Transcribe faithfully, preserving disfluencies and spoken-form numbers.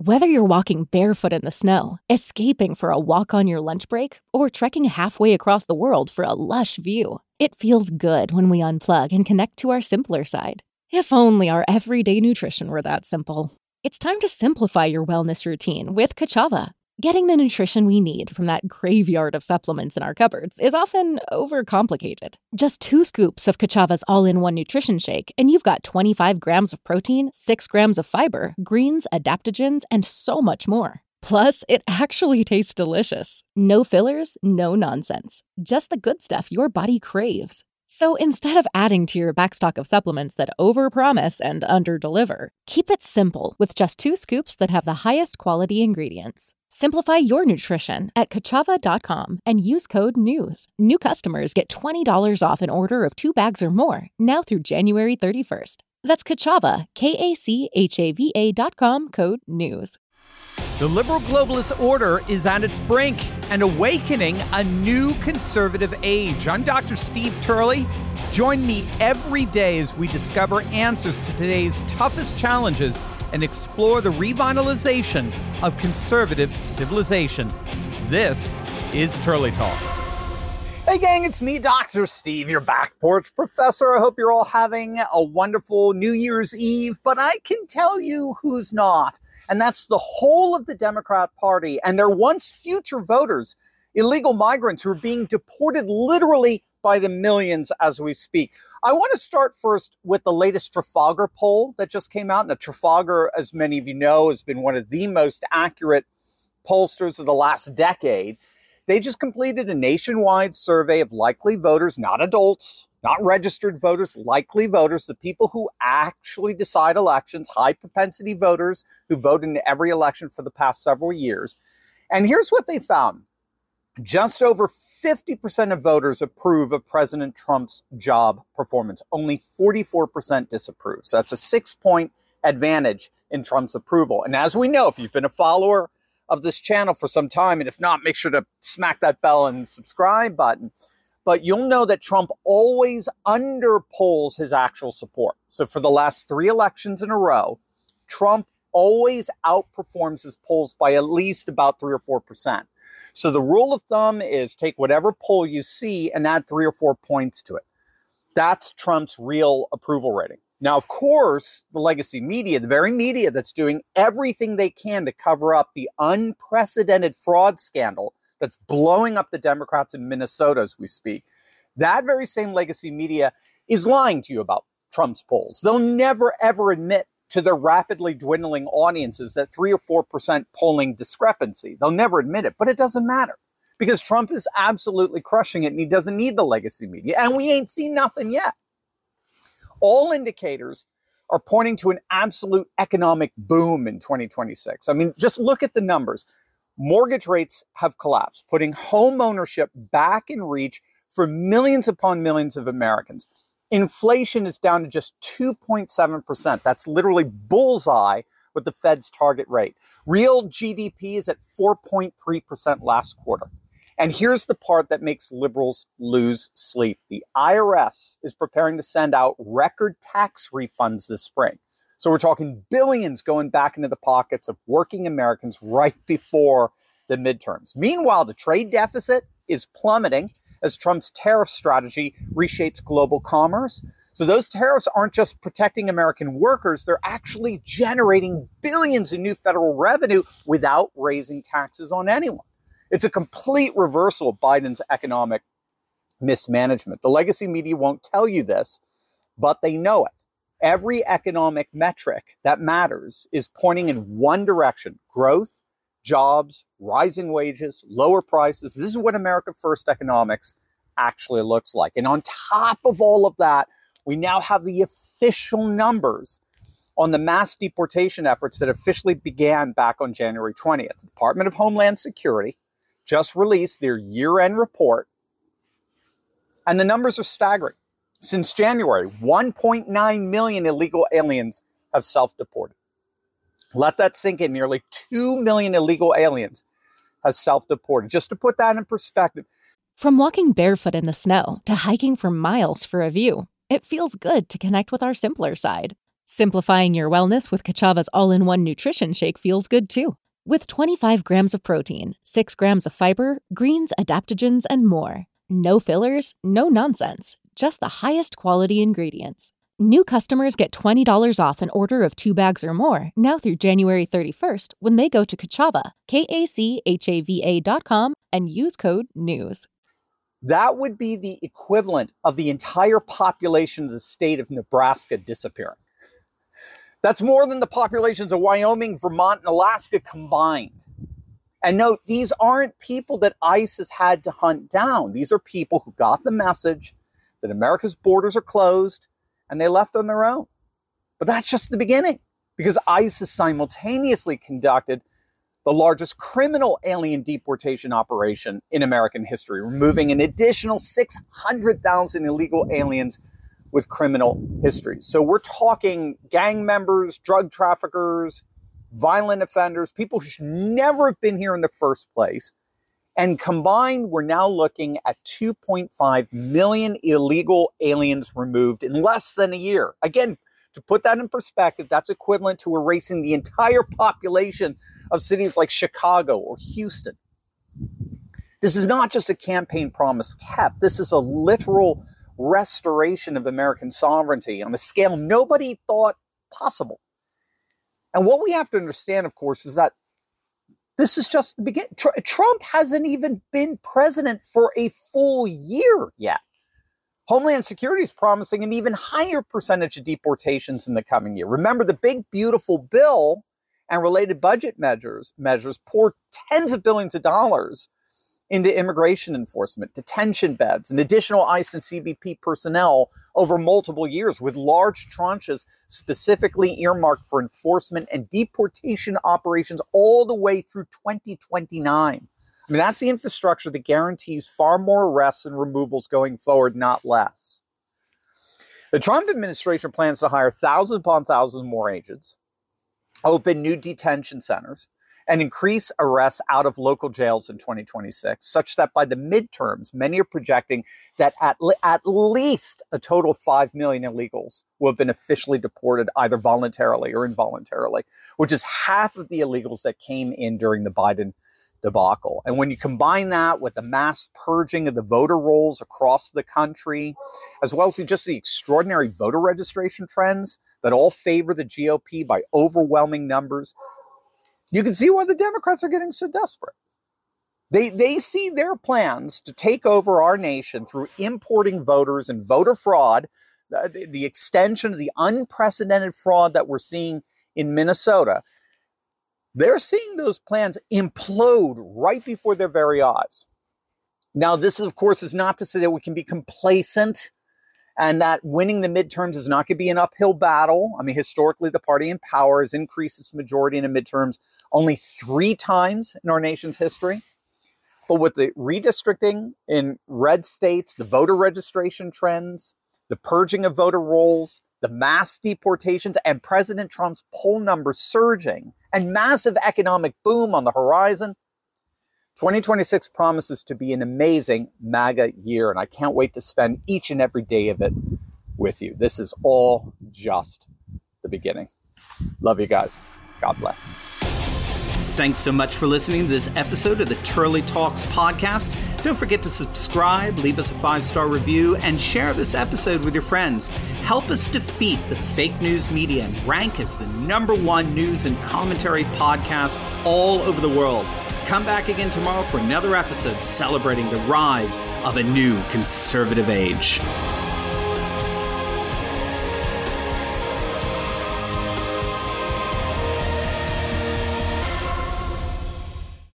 Whether you're walking barefoot in the snow, escaping for a walk on your lunch break, or trekking halfway across the world for a lush view, it feels good when we unplug and connect to our simpler side. If only our everyday nutrition were that simple. It's time to simplify your wellness routine with Kachava. Getting the nutrition we need from that graveyard of supplements in our cupboards is often overcomplicated. Just two scoops of Kachava's all-in-one nutrition shake, and you've got twenty-five grams of protein, six grams of fiber, greens, adaptogens, and so much more. Plus, it actually tastes delicious. No fillers, no nonsense. Just the good stuff your body craves. So instead of adding to your backstock of supplements that overpromise and underdeliver, keep it simple with just two scoops that have the highest quality ingredients. Simplify your nutrition at Kachava dot com and use code NEWS. New customers get twenty dollars off an order of two bags or more, now through January thirty-first. That's Kachava, K A C H A V A dot com, code NEWS. The liberal globalist order is at its brink and awakening a new conservative age. I'm Doctor Steve Turley. Join me every day as we discover answers to today's toughest challenges and explore the revitalization of conservative civilization. This is Turley Talks. Hey gang, it's me, Doctor Steve, your back porch professor. I hope you're all having a wonderful New Year's Eve, but I can tell you who's not. And that's the whole of the Democrat Party and their once future voters, illegal migrants who are being deported literally by the millions as we speak. I want to start first with the latest Trafalgar poll that just came out. Now, Trafalgar, as many of you know, has been one of the most accurate pollsters of the last decade. They just completed a nationwide survey of likely voters, not adults, not registered voters, likely voters, the people who actually decide elections, high propensity voters who vote in every election for the past several years. And here's what they found. Just over fifty percent of voters approve of President Trump's job performance. Only forty-four percent disapprove. So that's a six-point advantage in Trump's approval. And as we know, if you've been a follower of this channel for some time, and if not, make sure to smack that bell and subscribe button. But you'll know that Trump always underpolls his actual support. So for the last three elections in a row, Trump always outperforms his polls by at least about three or four percent. So the rule of thumb is take whatever poll you see and add three or four points to it. That's Trump's real approval rating. Now, of course, the legacy media, the very media that's doing everything they can to cover up the unprecedented fraud scandal that's blowing up the Democrats in Minnesota as we speak, that very same legacy media is lying to you about Trump's polls. They'll never, ever admit to their rapidly dwindling audiences that three or four percent polling discrepancy. They'll never admit it, but it doesn't matter because Trump is absolutely crushing it and he doesn't need the legacy media. And we ain't seen nothing yet. All indicators are pointing to an absolute economic boom in twenty twenty-six. I mean, just look at the numbers. Mortgage rates have collapsed, putting home ownership back in reach for millions upon millions of Americans. Inflation is down to just two point seven percent. That's literally bullseye with the Fed's target rate. Real G D P is at four point three percent last quarter. And here's the part that makes liberals lose sleep. The I R S is preparing to send out record tax refunds this spring. So we're talking billions going back into the pockets of working Americans right before the midterms. Meanwhile, the trade deficit is plummeting as Trump's tariff strategy reshapes global commerce. So those tariffs aren't just protecting American workers, they're actually generating billions in new federal revenue without raising taxes on anyone. It's a complete reversal of Biden's economic mismanagement. The legacy media won't tell you this, but they know it. Every economic metric that matters is pointing in one direction: growth, jobs, rising wages, lower prices. This is what America First economics actually looks like. And on top of all of that, we now have the official numbers on the mass deportation efforts that officially began back on January twentieth. The Department of Homeland Security just released their year-end report, and the numbers are staggering. Since January, one point nine million illegal aliens have self-deported. Let that sink in. Nearly two million illegal aliens have self-deported. Just to put that in perspective. From walking barefoot in the snow to hiking for miles for a view, it feels good to connect with our simpler side. Simplifying your wellness with Kachava's all-in-one nutrition shake feels good too. With twenty-five grams of protein, six grams of fiber, greens, adaptogens, and more. No fillers, no nonsense, just the highest quality ingredients. New customers get twenty dollars off an order of two bags or more now through January thirty-first when they go to Kachava, K A C H A V A dot com, and use code NEWS. That would be the equivalent of the entire population of the state of Nebraska disappearing. That's more than the populations of Wyoming, Vermont, and Alaska combined. And note, these aren't people that ICE has had to hunt down. These are people who got the message that America's borders are closed and they left on their own. But that's just the beginning, because ICE has simultaneously conducted the largest criminal alien deportation operation in American history, removing an additional six hundred thousand illegal aliens with criminal histories. So we're talking gang members, drug traffickers, violent offenders, people who should never have been here in the first place. And combined, we're now looking at two point five million illegal aliens removed in less than a year. Again, to put that in perspective, that's equivalent to erasing the entire population of cities like Chicago or Houston. This is not just a campaign promise kept. This is a literal restoration of American sovereignty on a scale nobody thought possible. And what we have to understand, of course, is that this is just the beginning. Tr- Trump hasn't even been president for a full year yet. Homeland Security is promising an even higher percentage of deportations in the coming year. Remember, the big, beautiful bill and related budget measures, measures pour tens of billions of dollars into immigration enforcement, detention beds, and additional ICE and C B P personnel over multiple years, with large tranches specifically earmarked for enforcement and deportation operations all the way through twenty twenty-nine. I mean, that's the infrastructure that guarantees far more arrests and removals going forward, not less. The Trump administration plans to hire thousands upon thousands more agents, open new detention centers, and increase arrests out of local jails in twenty twenty-six, such that by the midterms, many are projecting that at, le- at least a total of five million illegals will have been officially deported either voluntarily or involuntarily, which is half of the illegals that came in during the Biden debacle. And when you combine that with the mass purging of the voter rolls across the country, as well as just the extraordinary voter registration trends that all favor the G O P by overwhelming numbers, you can see why the Democrats are getting so desperate. They, they see their plans to take over our nation through importing voters and voter fraud, the, the extension of the unprecedented fraud that we're seeing in Minnesota. They're seeing those plans implode right before their very eyes. Now, this, of course, is not to say that we can be complacent and that winning the midterms is not going to be an uphill battle. I mean, historically, the party in power has increased its majority in the midterms only three times in our nation's history. But with the redistricting in red states, the voter registration trends, the purging of voter rolls, the mass deportations, and President Trump's poll numbers surging, and massive economic boom on the horizon, twenty twenty-six promises to be an amazing MAGA year, and I can't wait to spend each and every day of it with you. This is all just the beginning. Love you guys. God bless. Thanks so much for listening to this episode of the Turley Talks podcast. Don't forget to subscribe, leave us a five-star review, and share this episode with your friends. Help us defeat the fake news media and rank as the number one news and commentary podcast all over the world. Come back again tomorrow for another episode celebrating the rise of a new conservative age.